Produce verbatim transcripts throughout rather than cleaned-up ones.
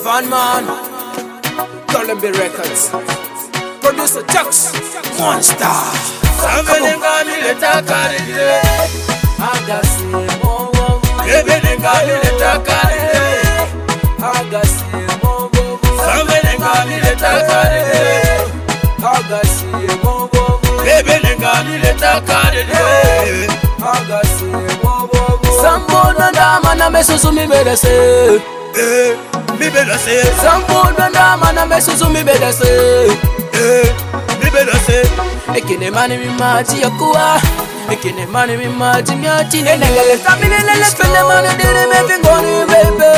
Van Man, Columbia Records, producer Jax, Monster. Sambelenga mileta karide, Agasi Mobo, Ebelenga mileta karide, Agasi Mobo, Sambelenga mileta karide, Agasi Mobo, Ebelenga mileta karide, Agasi Mobo. Sambo ndama na mesusu mibelese, eh, mibelese. Sambo ndama na mesusu mibelese, eh, mibelese. Ekine mani mimaji yakuwa, ekine mani mimaji miachi nenele. Samilele fende mani diri mefingoni bebe.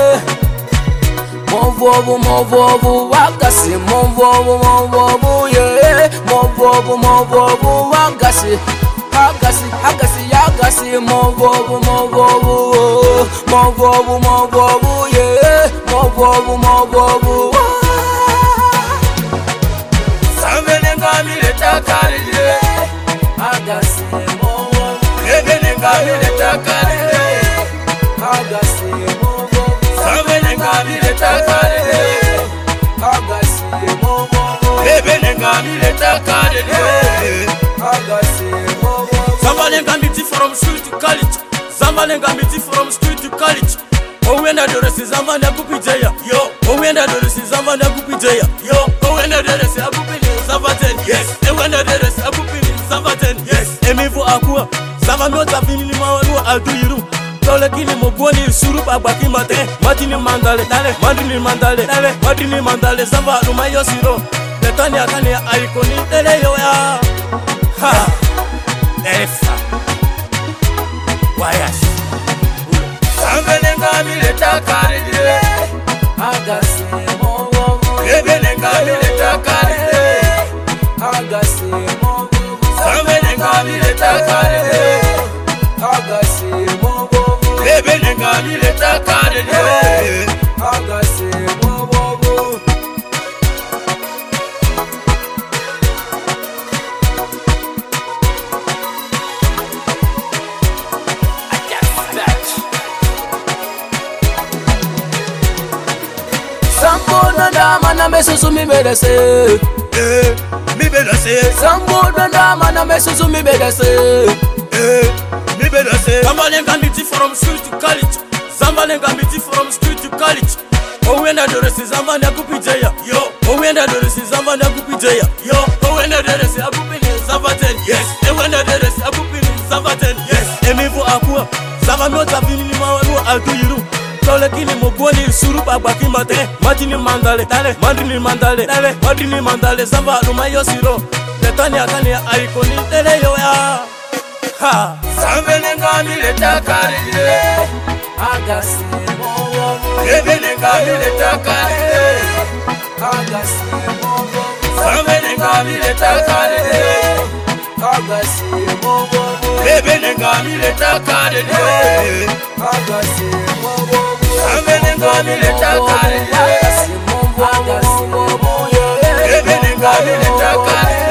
Movovu movovu wakasi, movovu movovu yeah. Movovu movovu wakasi, agasi agasi agasi. Movovu movovu, movovu movovu yeah. Movovu movovu. Sambelenga mileta karide, Agasi movovu, Ebelenga mileta karide, agasi movovu, Sambelenga mileta karide, agasi movovu, Ebelenga mileta karide. agasi movovu. Zambalenga miti from street to college. Zambalenga miti from street to college. Owenda doresi zambana kupijeya yo. Owenda doresi zambana kupijeya yo. Owenda doresi akupini zavaten yes. Owenda doresi akupini zavaten yes. Emivu akua zamamota vinili mawanu altuiru. Tole kini mogoni suru babaki mate. Matini mandale dale, mandini mandale dale, mandini mandale zamba lumayo siro. Letani akani aikoni tele yo ya. Ha. Elsa Wayash Sambelenga mileta karide, Agasi movovu, Ebelenga mileta karide, agasi movovu, Sambelenga mileta karide, agasi movovu, Ebelenga mileta karide. agasi movovu. Sambo ndama na mesusu mibelese, Eh, mibelese, Sambo ndama na mesusu mibelese. eh, mibelese. Zambalenga miti from street to college. Zambalenga miti from street to college. Owenda doresi zambana kupijeya yo. Owenda doresi zambana kupijeya yo. Owenda doresi akupini zavaten yes. Owenda doresi akupini zavaten yes. Emivu akua zamamota vinili mawanu altuiru. Tole kini mogoni suru babaki mate. Matini mandale dale, mandini mandale dale, mandini mandale zamba lumayo siro. Letani akani aikoni tele yo ya. Ha. Sambelenga mileta karide, Agasi movovu, Ebelenga mileta karide, agasi movovu, Sambelenga mileta karide, agasi movovu, Ebelenga mileta karide, agasi movovu, Sambelenga mileta karide, agasi movovu, agasi movovu, yeah. Ebelenga mileta karide.